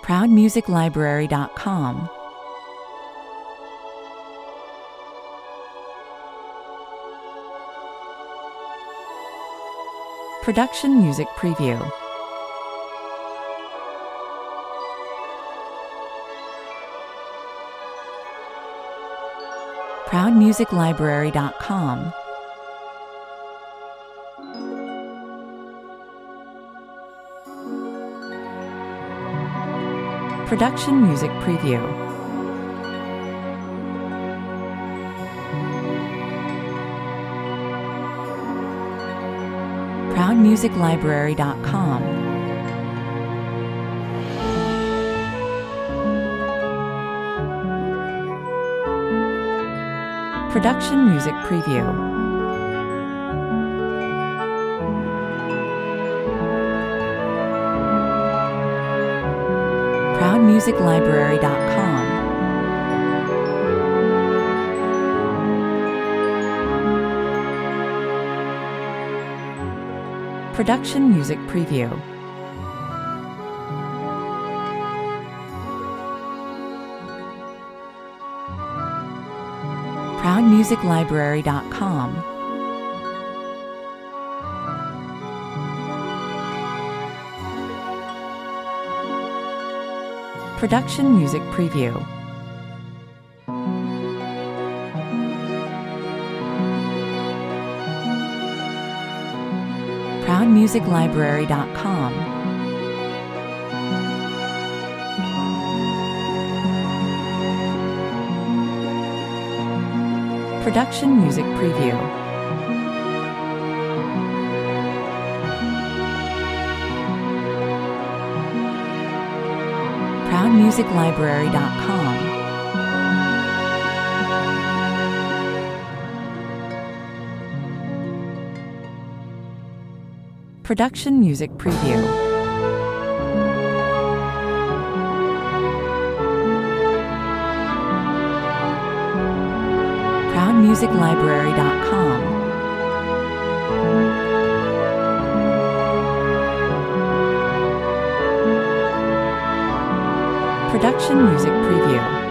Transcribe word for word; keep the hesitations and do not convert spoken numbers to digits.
proud music library dot com, Production Music Preview, proud music library dot com, Production Music Preview, proud music library dot com, Production Music Preview, proud music library dot com, Production Music Preview, proud music library dot com, Production Music Preview, proud music library dot com, Production Music Preview, proud music library dot com, Production Music Preview, proud music library dot com, Production Music Preview.